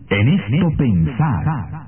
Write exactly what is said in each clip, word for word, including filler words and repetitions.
En esto pensar.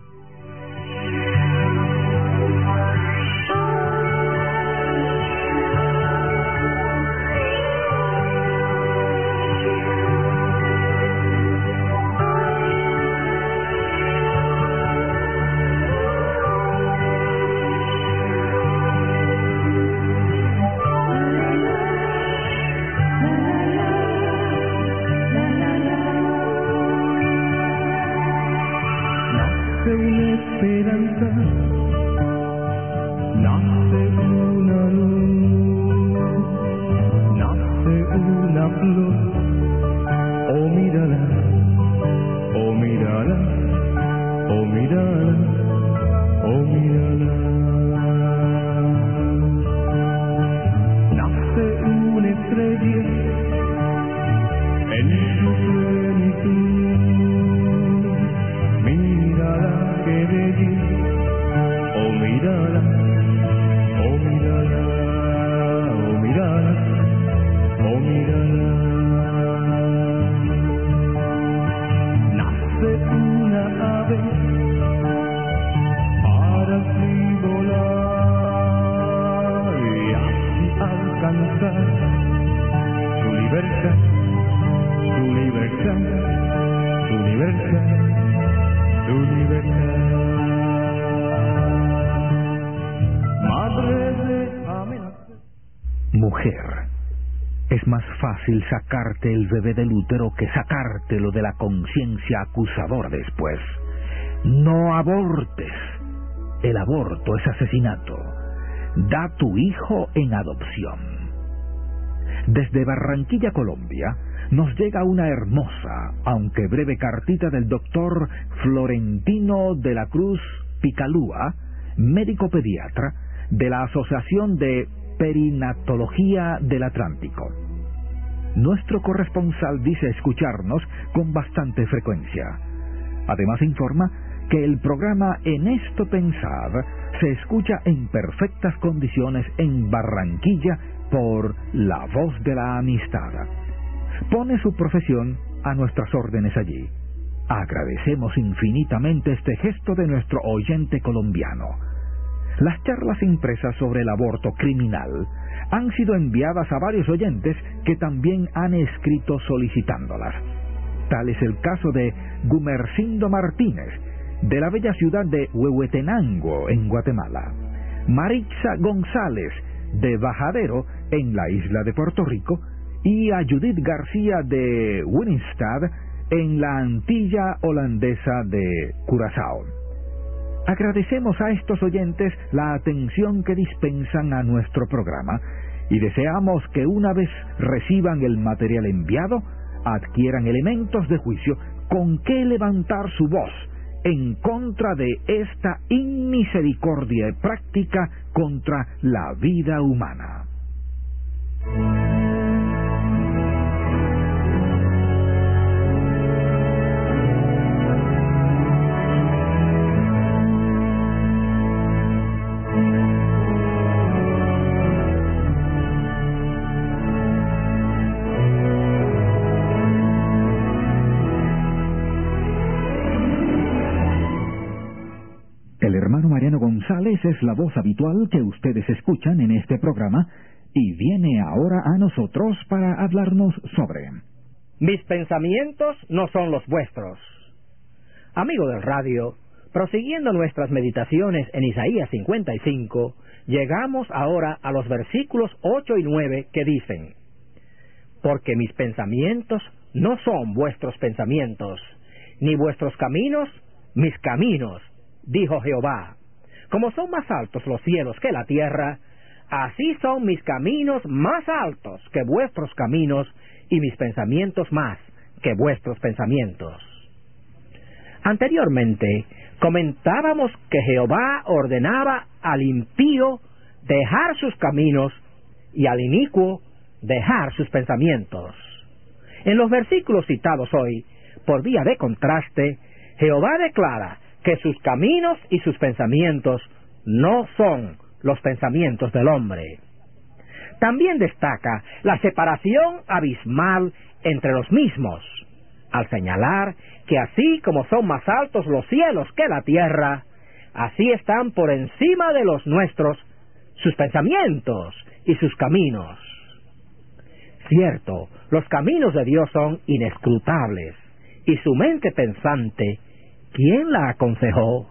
Mujer, es más fácil sacarte el bebé del útero que sacártelo de la conciencia acusadora después. No abortes. El aborto es asesinato. Da tu hijo en adopción. Desde Barranquilla, Colombia, nos llega una hermosa, aunque breve cartita del doctor Florentino de la Cruz Picalúa, médico pediatra de la Asociación de Perinatología del Atlántico. Nuestro corresponsal dice escucharnos con bastante frecuencia. Además informa que el programa En esto pensar se escucha en perfectas condiciones en Barranquilla por La Voz de la Amistad. Pone su profesión a nuestras órdenes allí. Agradecemos infinitamente este gesto de nuestro oyente colombiano. Las charlas impresas sobre el aborto criminal han sido enviadas a varios oyentes que también han escrito solicitándolas. Tal es el caso de Gumercindo Martínez, de la bella ciudad de Huehuetenango, en Guatemala; Maritza González, de Bajadero, en la isla de Puerto Rico; y a Judith García de Winnestad, en la Antilla holandesa de Curazao. Agradecemos a estos oyentes la atención que dispensan a nuestro programa y deseamos que una vez reciban el material enviado, adquieran elementos de juicio con que levantar su voz en contra de esta inmisericordia y práctica contra la vida humana. El hermano Mariano González es la voz habitual que ustedes escuchan en este programa y viene ahora a nosotros para hablarnos sobre... Mis pensamientos no son los vuestros. Amigo del radio, prosiguiendo nuestras meditaciones en Isaías cincuenta y cinco, llegamos ahora a los versículos ocho y nueve que dicen: Porque mis pensamientos no son vuestros pensamientos, ni vuestros caminos mis caminos, dijo Jehová. Como son más altos los cielos que la tierra, así son mis caminos más altos que vuestros caminos, y mis pensamientos más que vuestros pensamientos. Anteriormente comentábamos que Jehová ordenaba al impío dejar sus caminos y al inicuo dejar sus pensamientos. En los versículos citados hoy, por vía de contraste, Jehová declara que sus caminos y sus pensamientos no son los pensamientos del hombre. También destaca la separación abismal entre los mismos. al señalar que así como son más altos los cielos que la tierra, así están por encima de los nuestros sus pensamientos y sus caminos. Cierto, los caminos de Dios son inescrutables, y su mente pensante, ¿quién la aconsejó?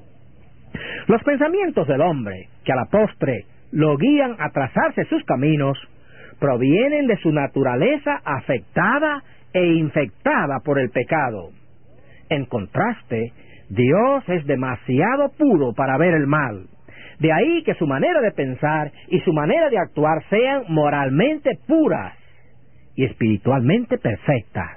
Los pensamientos del hombre, que a la postre lo guían a trazarse sus caminos, provienen de su naturaleza afectada e infectada por el pecado. En contraste, Dios es demasiado puro para ver el mal. De ahí que su manera de pensar y su manera de actuar sean moralmente puras y espiritualmente perfectas.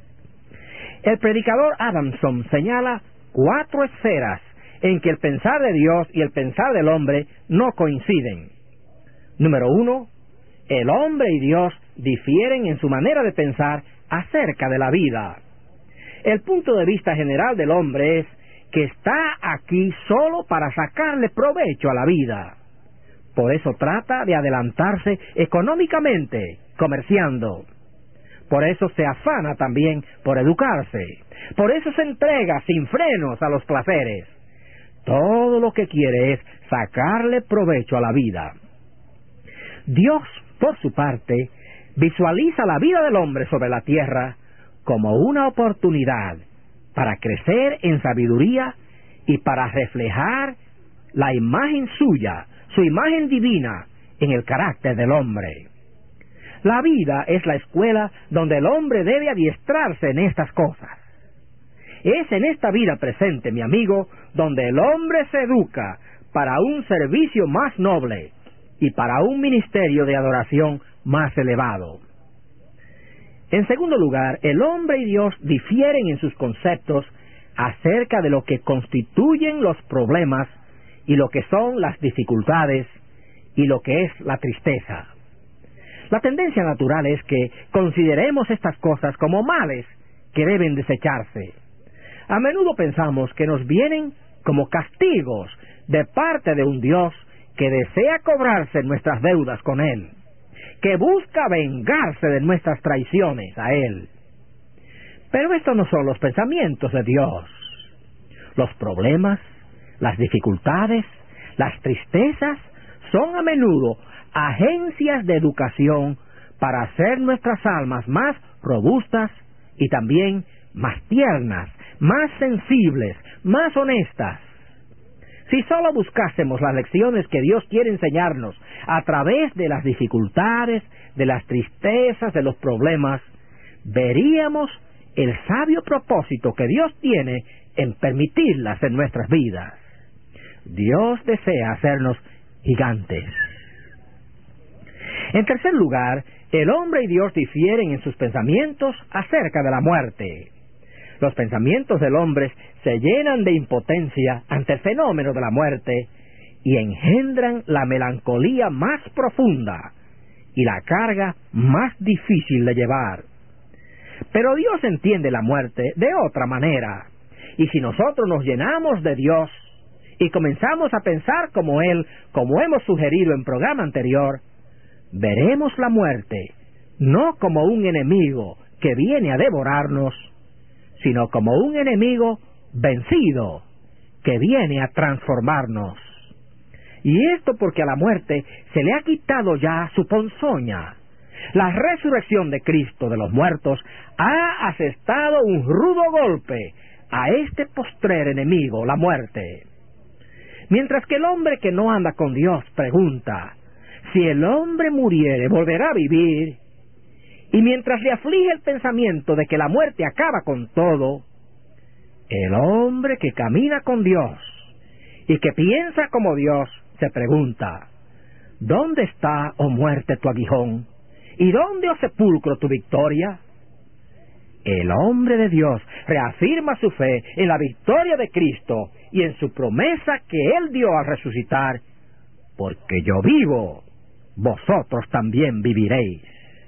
El predicador Adamson señala cuatro esferas en que el pensar de Dios y el pensar del hombre no coinciden. Número uno, el hombre y Dios difieren en su manera de pensar acerca de la vida. El punto de vista general del hombre es que está aquí solo para sacarle provecho a la vida. Por eso trata de adelantarse económicamente, comerciando. Por eso se afana también por educarse. Por eso se entrega sin frenos a los placeres. Todo lo que quiere es sacarle provecho a la vida. Dios, por su parte, visualiza la vida del hombre sobre la tierra como una oportunidad para crecer en sabiduría y para reflejar la imagen suya, su imagen divina, en el carácter del hombre. La vida es la escuela donde el hombre debe adiestrarse en estas cosas. Es en esta vida presente, mi amigo, donde el hombre se educa para un servicio más noble y para un ministerio de adoración más elevado. En segundo lugar, el hombre y Dios difieren en sus conceptos acerca de lo que constituyen los problemas y lo que son las dificultades y lo que es la tristeza. La tendencia natural es que consideremos estas cosas como males que deben desecharse. A menudo pensamos que nos vienen como castigos de parte de un Dios que desea cobrarse nuestras deudas con Él, que busca vengarse de nuestras traiciones a Él. Pero estos no son los pensamientos de Dios. Los problemas, las dificultades, las tristezas son a menudo agencias de educación para hacer nuestras almas más robustas y también más tiernas, más sensibles, más honestas. Si solo buscásemos las lecciones que Dios quiere enseñarnos a través de las dificultades, de las tristezas, de los problemas, veríamos el sabio propósito que Dios tiene en permitirlas en nuestras vidas. Dios desea hacernos gigantes. En tercer lugar, el hombre y Dios difieren en sus pensamientos acerca de la muerte. Los pensamientos del hombre se llenan de impotencia ante el fenómeno de la muerte y engendran la melancolía más profunda y la carga más difícil de llevar. Pero Dios entiende la muerte de otra manera, y si nosotros nos llenamos de Dios y comenzamos a pensar como Él, como hemos sugerido en programa anterior, veremos la muerte no como un enemigo que viene a devorarnos, sino como un enemigo vencido que viene a transformarnos. Y esto porque a la muerte se le ha quitado ya su ponzoña. La resurrección de Cristo de los muertos ha asestado un rudo golpe a este postrer enemigo, la muerte. Mientras que el hombre que no anda con Dios pregunta, si el hombre muriere, ¿volverá a vivir? Y mientras le aflige el pensamiento de que la muerte acaba con todo, el hombre que camina con Dios y que piensa como Dios se pregunta, ¿dónde está, oh muerte, tu aguijón? ¿Y dónde, oh sepulcro, tu victoria? El hombre de Dios reafirma su fe en la victoria de Cristo y en su promesa que Él dio al resucitar, porque yo vivo, vosotros también viviréis.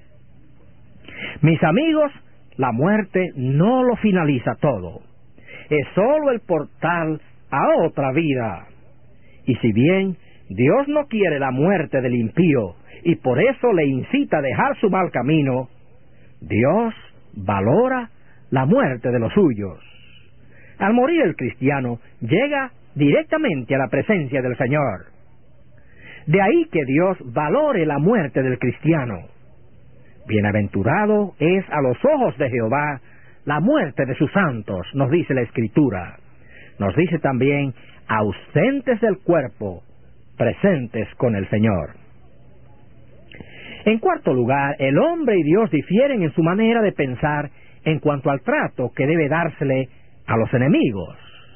Mis amigos, la muerte no lo finaliza todo. Es sólo el portal a otra vida. Y si bien Dios no quiere la muerte del impío y por eso le incita a dejar su mal camino, Dios valora la muerte de los suyos. Al morir el cristiano, llega directamente a la presencia del Señor. De ahí que Dios valore la muerte del cristiano. Bienaventurado es a los ojos de Jehová la muerte de sus santos, nos dice la Escritura. Nos dice también, ausentes del cuerpo, presentes con el Señor. En cuarto lugar, el hombre y Dios difieren en su manera de pensar en cuanto al trato que debe dársele a los enemigos.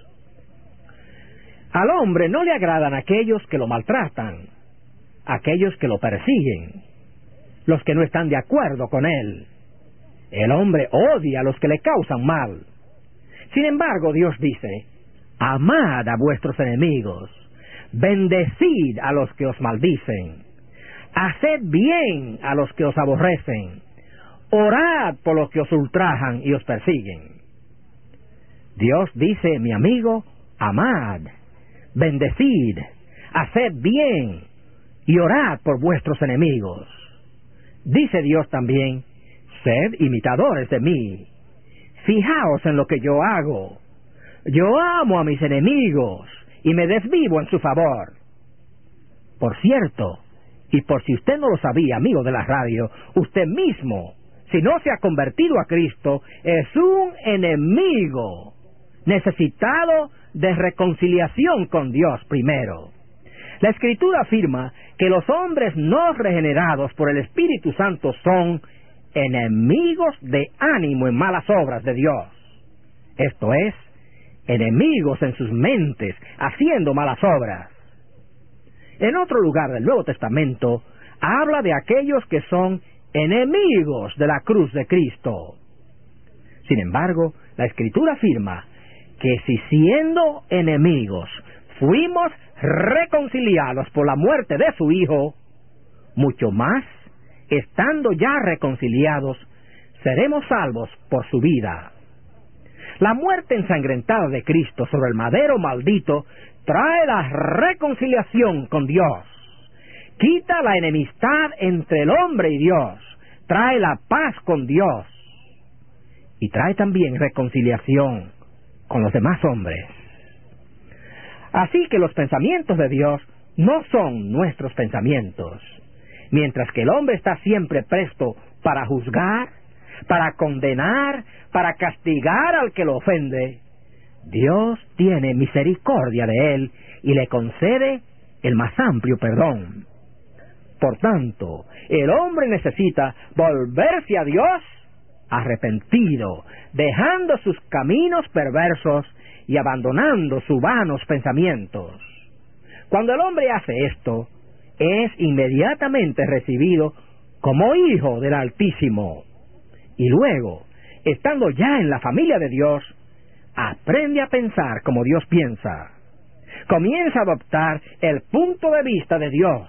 Al hombre no le agradan aquellos que lo maltratan, aquellos que lo persiguen, los que no están de acuerdo con él. El hombre odia a los que le causan mal. Sin embargo, Dios dice, amad a vuestros enemigos, bendecid a los que os maldicen, haced bien a los que os aborrecen, orad por los que os ultrajan y os persiguen. Dios dice, mi amigo, amad, bendecid, haced bien y orad por vuestros enemigos. Dice Dios también, sed imitadores de mí, fijaos en lo que yo hago. Yo amo a mis enemigos y me desvivo en su favor. Por cierto, y por si usted no lo sabía, amigo de la radio, usted mismo, si no se ha convertido a Cristo, es un enemigo necesitado de reconciliación con Dios primero. La Escritura afirma que los hombres no regenerados por el Espíritu Santo son enemigos de ánimo en malas obras de Dios. Esto es, enemigos en sus mentes, haciendo malas obras. En otro lugar del Nuevo Testamento, habla de aquellos que son enemigos de la cruz de Cristo. Sin embargo, la Escritura afirma que si siendo enemigos fuimos reconciliados por la muerte de su Hijo, mucho más, estando ya reconciliados, seremos salvos por su vida. La muerte ensangrentada de Cristo sobre el madero maldito trae la reconciliación con Dios, quita la enemistad entre el hombre y Dios, trae la paz con Dios y trae también reconciliación con los demás hombres. Así que los pensamientos de Dios no son nuestros pensamientos. Mientras que el hombre está siempre presto para juzgar, para condenar, para castigar al que lo ofende, Dios tiene misericordia de él y le concede el más amplio perdón. Por tanto, el hombre necesita volverse a Dios arrepentido, dejando sus caminos perversos y abandonando sus vanos pensamientos. Cuando el hombre hace esto, es inmediatamente recibido como hijo del Altísimo. Y luego, estando ya en la familia de Dios, aprende a pensar como Dios piensa. Comienza a adoptar el punto de vista de Dios.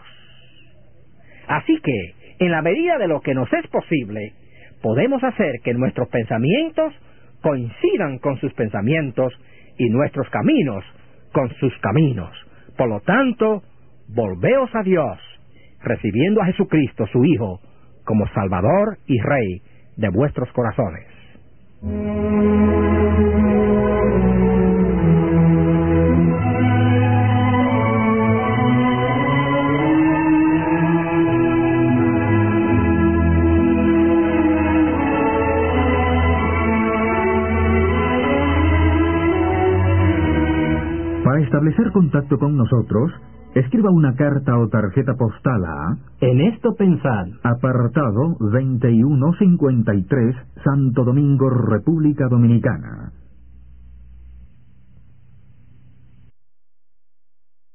Así que, en la medida de lo que nos es posible, podemos hacer que nuestros pensamientos coincidan con sus pensamientos y nuestros caminos con sus caminos. Por lo tanto, volveos a Dios, recibiendo a Jesucristo, su Hijo, como Salvador y Rey de vuestros corazones. Para establecer contacto con nosotros, escriba una carta o tarjeta postal a En esto pensad, apartado veintiuno cincuenta y tres, Santo Domingo, República Dominicana.